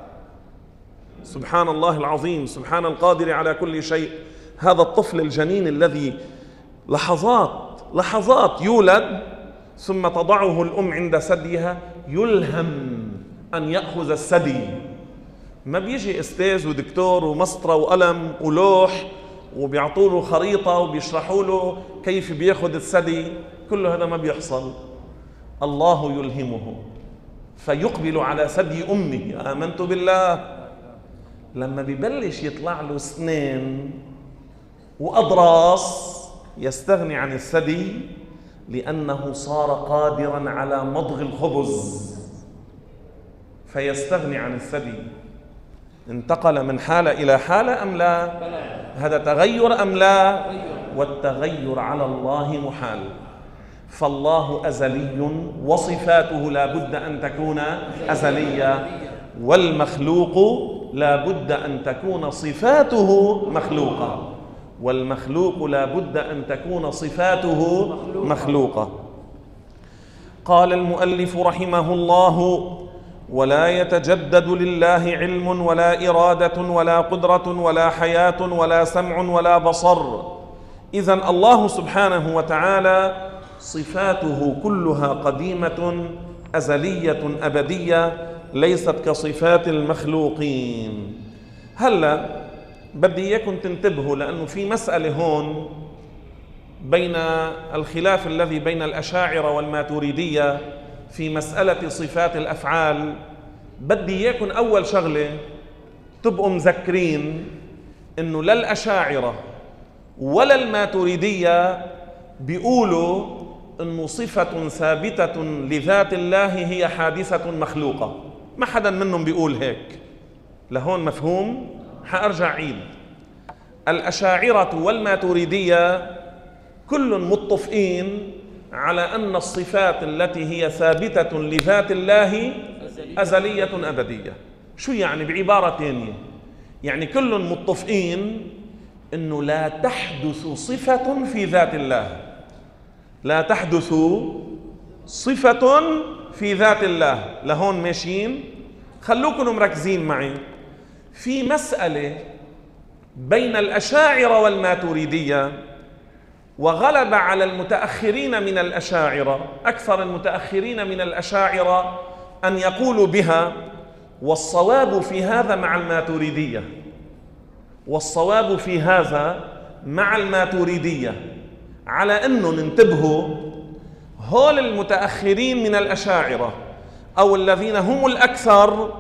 سبحان الله العظيم، سبحان القادر على كل شيء. هذا الطفل الجنين الذي لحظات يولد، ثم تضعه الأم عند ثديها، يلهم أن يأخذ الثدي. ما بيجي أستاذ ودكتور ومسطرة وقلم ولوح وبيعطوا له خريطة وبيشرحوا له كيف بياخذ الثدي، كل هذا ما بيحصل. الله يلهمه فيقبل على ثدي أمه. آمنت بالله. لما بيبلش يطلع له أسنان وأضراس يستغني عن الثدي، لأنه صار قادرا على مضغ الخبز، فيستغني عن الثدي. انتقل من حالة إلى حالة أم لا؟ هذا تغير أم لا؟ والتغير على الله محال. فالله أزلي وصفاته لا بد أن تكون أزلية، والمخلوق لا بد أن تكون صفاته مخلوقة، والمخلوق لا بد أن تكون صفاته مخلوقة. قال المؤلف رحمه الله: ولا يتجدد لله علم ولا إرادة ولا قدرة ولا حياة ولا سمع ولا بصر. إذن الله سبحانه وتعالى صفاته كلها قديمة أزلية أبدية، ليست كصفات المخلوقين. هلأ بدي إياكم تنتبهوا، لأنه في مسألة هون بين الخلاف الذي بين الأشاعرة والماتريدية في مسألة صفات الأفعال. بدي إياكم أول شغلة تبقوا مذكرين إنه لا الأشاعرة ولا الماتريدية بيقولوا إنه صفة ثابتة لذات الله هي حادثة مخلوقة. ما حدا منهم بيقول هيك. لهون مفهوم؟ حأرجع عيد. الأشاعرة والماتريدية كل متفقين على أن الصفات التي هي ثابتة لذات الله أزلية أبدية. شو يعني بعبارة ثانية؟ يعني كل متفقين أنه لا تحدث صفة في ذات الله، لا تحدث صفة في ذات الله. لهون ماشيين؟ خلوكم مركزين معي في مسألة بين الأشاعرة والماتريدية، وغلب على المتأخرين من الأشاعرة، أكثر المتأخرين من الأشاعرة أن يقولوا بها، والصواب في هذا مع الماتريدية، والصواب في هذا مع الماتريدية، على أنه ننتبهوا هول المتأخرين من الأشاعرة أو الذين هم الأكثر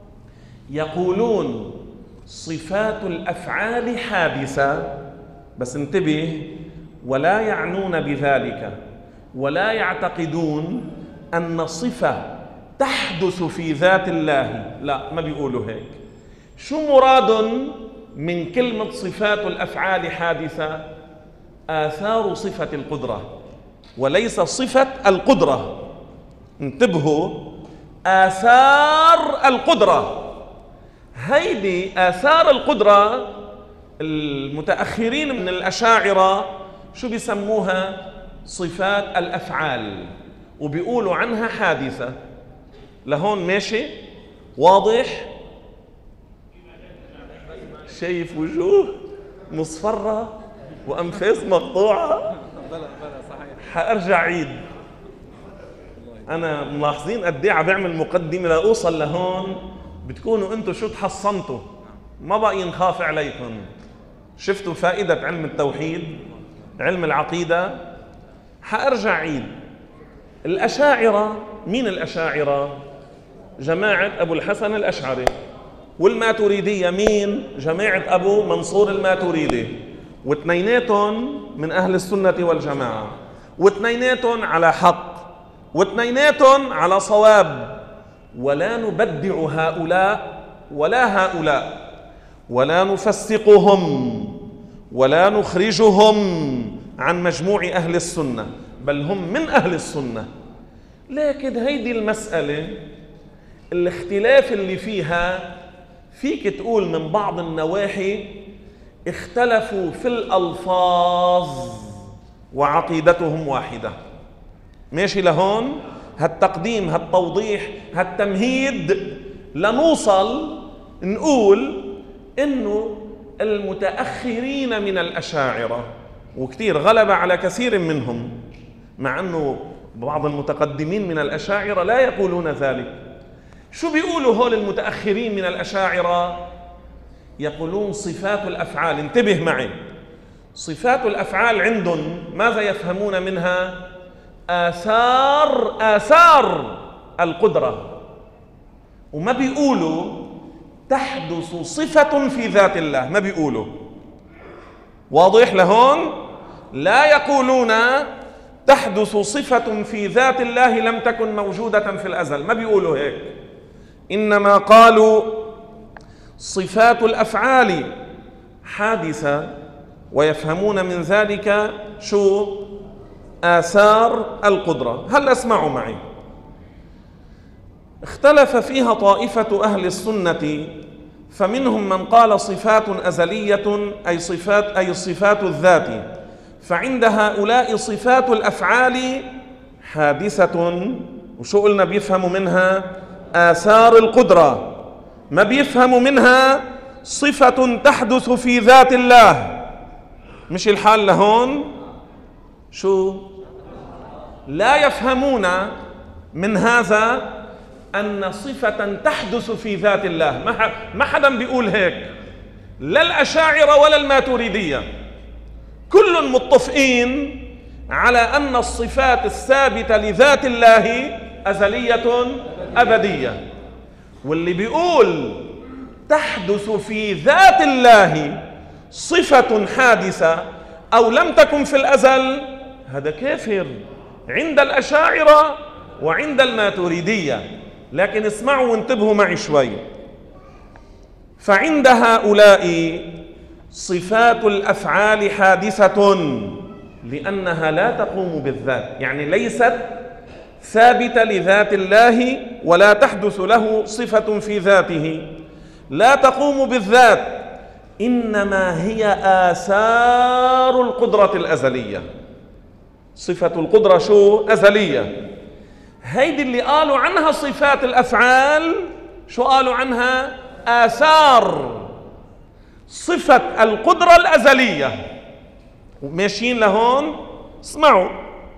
يقولون صفات الأفعال حادثة، بس انتبه، ولا يعنون بذلك ولا يعتقدون أن صفة تحدث في ذات الله. لا، ما بيقولوا هيك. شو مراد من كلمة صفات الأفعال حادثة؟ آثار صفة القدرة وليس صفة القدرة. انتبهوا، آثار القدرة. هيدي آثار القدرة المتأخرين من الأشاعرة شو بيسموها؟ صفات الأفعال، وبيقولوا عنها حادثة. لهون ماشي؟ واضح؟ شايف وجوه مصفرة وأنفاس مقطوعة؟ حأرجع عيد. أنا ملاحظين قد ايه عم بعمل مقدمة لأوصل لهون، بتكونوا أنتوا شو تحصنتوا، ما بقى ينخاف عليكم. شفتوا فائدة علم التوحيد، علم العقيدة؟ حأرجع عيد. الأشاعرة، مين الأشاعرة؟ جماعة أبو الحسن الأشعري. والماتريدية مين؟ جماعة أبو منصور الماتريدي، واثنيناتهم من أهل السنة والجماعة، واثنيناتهم على حق، واثنيناتهم على صواب، ولا نبدع هؤلاء ولا هؤلاء، ولا نفسقهم ولا نخرجهم عن مجموع أهل السنة، بل هم من أهل السنة. لكن هيدي المسألة الاختلاف اللي فيها فيك تقول من بعض النواحي اختلفوا في الألفاظ وعقيدتهم واحدة. ماشي لهون؟ هالتقديم، هالتوضيح، هالتمهيد لنوصل نقول إنه المتأخرين من الأشاعرة، وكثير غلب على كثير منهم، مع أنه بعض المتقدمين من الأشاعرة لا يقولون ذلك. شو بيقولوا هول المتأخرين من الأشاعرة؟ يقولون صفات الأفعال. انتبه معي، صفات الأفعال عندهم ماذا يفهمون منها؟ آثار القدرة. وما بيقولوا تحدث صفة في ذات الله، ما بيقولوا. واضح لهون؟ لا يقولون تحدث صفة في ذات الله لم تكن موجودة في الأزل، ما بيقولوا هيك. إنما قالوا صفات الأفعال حادثة، ويفهمون من ذلك شو؟ آثار القدرة. هل اسمعوا معي؟ اختلف فيها طائفة أهل السنة، فمنهم من قال صفات أزلية أي صفات الذات، فعند هؤلاء صفات الأفعال حادثة. وشو قلنا بيفهموا منها؟ آثار القدرة، ما بيفهموا منها صفة تحدث في ذات الله. مش الحال لهون؟ شو؟ لا يفهمون من هذا أن صفة تحدث في ذات الله. ما حدا بيقول هيك، لا الأشاعرة ولا الماتريدية، كل متفقين على أن الصفات الثابتة لذات الله أزلية أبدية. واللي بيقول تحدث في ذات الله صفة حادثة أو لم تكن في الأزل، هذا كافر عند الأشاعرة وعند الماتريدية. لكن اسمعوا وانتبهوا معي شوي. فعند هؤلاء صفات الأفعال حادثة لأنها لا تقوم بالذات، يعني ليست ثابتة لذات الله ولا تحدث له صفة في ذاته، لا تقوم بالذات، إنما هي آثار القدرة الأزلية. صفة القدرة شو؟ أزلية. هيدي اللي قالوا عنها صفات الأفعال، شو قالوا عنها؟ آثار صفة القدرة الأزلية. ماشيين لهون؟ اسمعوا،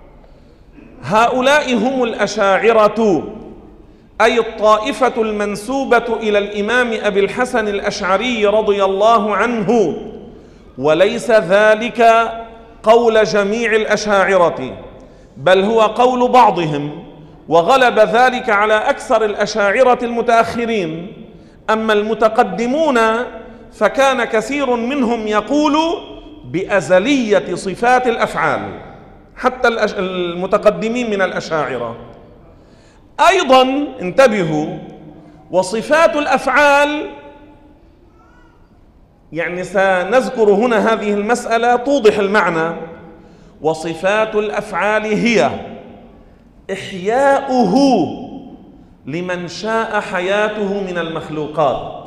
هؤلاء هم الأشاعرة، أي الطائفة المنسوبة إلى الإمام أبي الحسن الأشعري رضي الله عنه، وليس ذلك قول جميع الأشاعرة، بل هو قول بعضهم، وغلب ذلك على أكثر الأشاعرة المتأخرين. أما المتقدمون فكان كثير منهم يقول بأزلية صفات الأفعال، حتى المتقدمين من الأشاعرة. أيضا انتبهوا، وصفات الأفعال، يعني سنذكر هنا هذه المسألة توضح المعنى. وصفات الأفعال هي إحياؤه لمن شاء حياته من المخلوقات،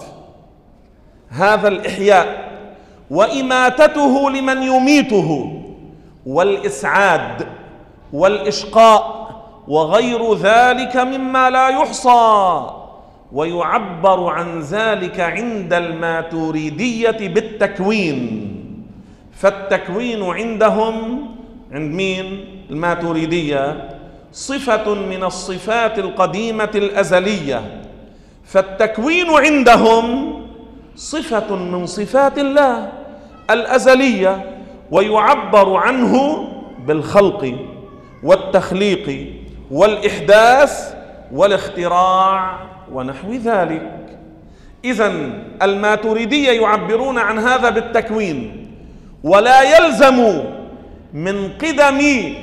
هذا الإحياء، وإماتته لمن يميته، والإسعاد والإشقاء وغير ذلك مما لا يحصى. ويعبر عن ذلك عند الماتريدية بالتكوين. فالتكوين عندهم، عند مين؟ الماتريدية، صفة من الصفات القديمة الأزلية. فالتكوين عندهم صفة من صفات الله الأزلية، ويعبر عنه بالخلق والتخليق والإحداث والاختراع ونحو ذلك. إذن الماتريدية يعبرون عن هذا بالتكوين، ولا يلزم من قدم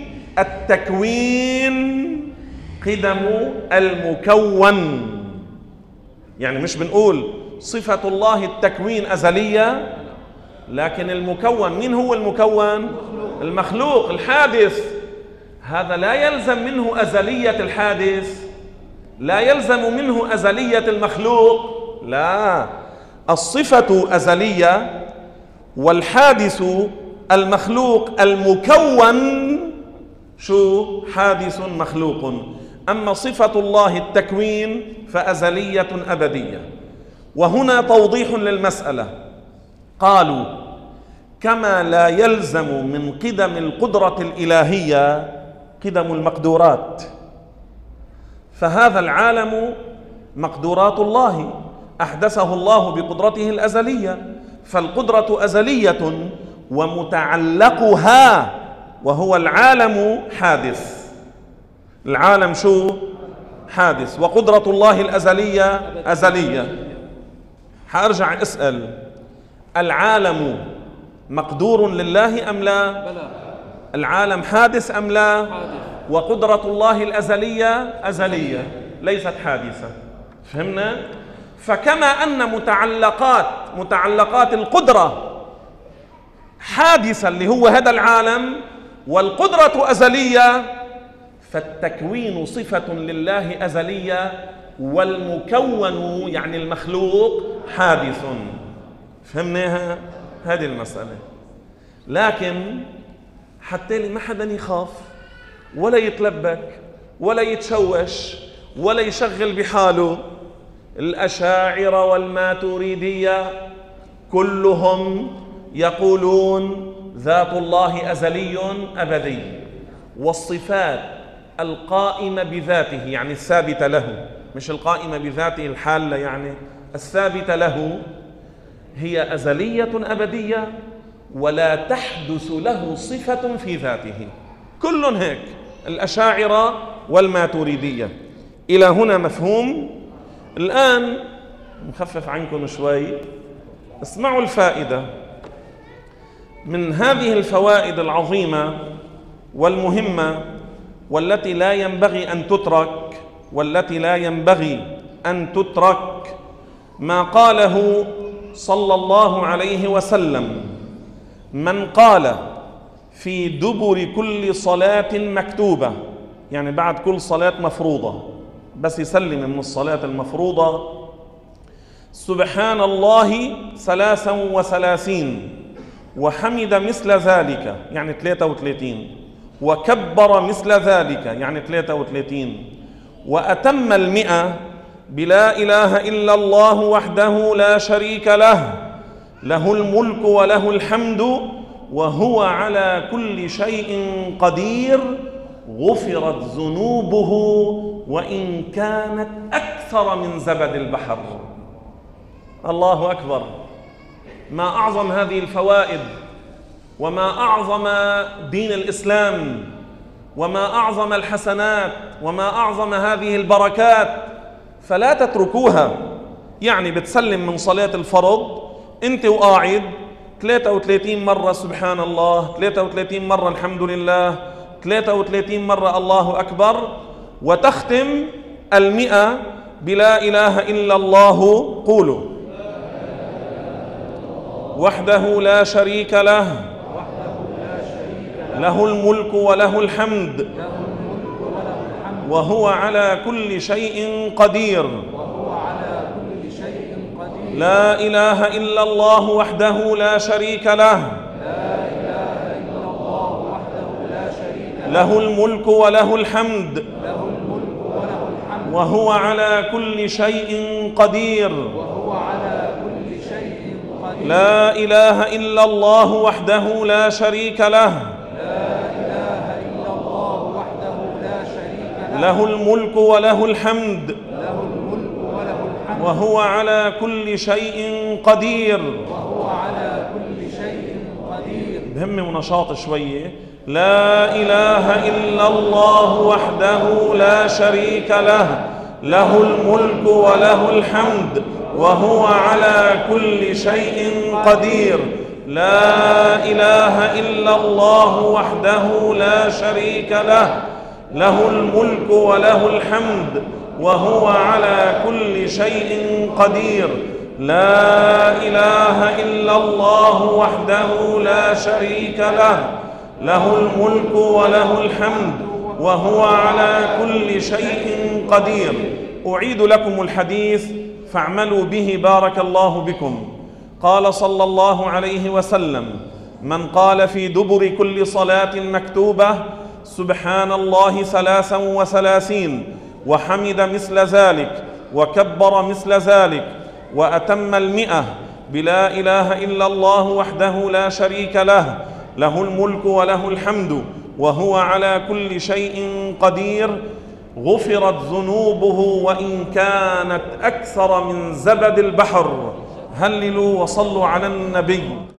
التكوين قدم المكون. يعني مش بنقول صفة الله التكوين أزلية، لكن المكون، مين هو المكون؟ المخلوق الحادث. هذا لا يلزم منه أزلية الحادث، لا يلزم منه أزلية المخلوق، لا، الصفة أزلية والحادث المخلوق، المكون شو؟ حادث مخلوق. أما صفة الله التكوين فأزلية أبدية. وهنا توضيح للمسألة، قالوا كما لا يلزم من قدم القدرة الإلهية قدم المقدورات، فهذا العالم مقدورات الله أحدثه الله بقدرته الأزلية، فالقدرة أزلية ومتعلقها وهو العالم حادث. العالم شو؟ حادث، وقدرة الله الأزلية أزلية. حأرجع أسأل، العالم مقدور لله أم لا؟ العالم حادث أم لا؟ وقدرة الله الأزلية أزلية ليست حادثة. فهمنا؟ فكما أن متعلقات القدرة حادثة اللي هو هذا العالم، والقدرة أزلية، فالتكوين صفة لله أزلية، والمكون يعني المخلوق حادث. فهمناها هذه المسألة. لكن حتى لي ما حدا يخاف ولا يتلبك ولا يتشوش ولا يشغل بحاله. الأشاعرة والماتريدية كلهم يقولون ذات الله أزلي أبدي، والصفات القائمة بذاته يعني الثابتة له، مش القائمة بذاته الحالة، يعني الثابتة له هي أزلية أبدية ولا تحدث له صفة في ذاته. كلهم هيك، الأشاعرة والماتريدية. إلى هنا مفهوم؟ الآن نخفف عنكم شوي، اسمعوا الفائدة من هذه الفوائد العظيمة والمهمة والتي لا ينبغي أن تترك ما قاله صلى الله عليه وسلم: من قال في دبر كل صلاة مكتوبة، يعني بعد كل صلاة مفروضة، بس يسلم من الصلاة المفروضة: سبحان الله 33 وحمد مثل ذلك يعني 33 وكبر مثل ذلك يعني 33 وأتم 100 بلا إله إلا الله وحده لا شريك له، له الملك وله الحمد وهو على كل شيء قدير، غفرت ذنوبه وإن كانت أكثر من زبد البحر. الله أكبر! ما أعظم هذه الفوائد، وما أعظم دين الإسلام، وما أعظم الحسنات، وما أعظم هذه البركات، فلا تتركوها. يعني بتسلم من صلاة الفرض أنت وقاعد 33 مرة سبحان الله، 33 مرة الحمد لله، 33 مرة الله أكبر، وتختم 100 بلا إله إلا الله. قولوا: وحده لا شريك له، له الملك وله الحمد، وهو على كل شيء قدير، لا إله إلا الله وحده لا شريك له، له الملك وله الحمد، وهو على كل شيء قدير، لا إله إلا الله وحده لا شريك له، له الملك وله الحمد، وهو على كل شيء قدير. بهم ونشاط شوية. لا إله إلا الله وحده لا شريك له، له الملك وله الحمد، وهو على كل شيء قدير. لا إله إلا الله وحده لا شريك له، له الملك وله الحمد، وهو على كل شيء قدير. لا إله إلا الله وحده لا شريك له، له الملك وله الحمد، وهو على كل شيء قدير. أعيد لكم الحديث فاعملوا به بارك الله بكم. قال صلى الله عليه وسلم: من قال في دبر كل صلاة مكتوبة سبحان الله 33 وحمد مثل ذلك وكبر مثل ذلك وأتم 100 بلا إله إلا الله وحده لا شريك له، له الملك وله الحمد، وهو على كل شيء قدير، غفرت ذنوبه وإن كانت أكثر من زبد البحر. هللوا وصلوا على النبي.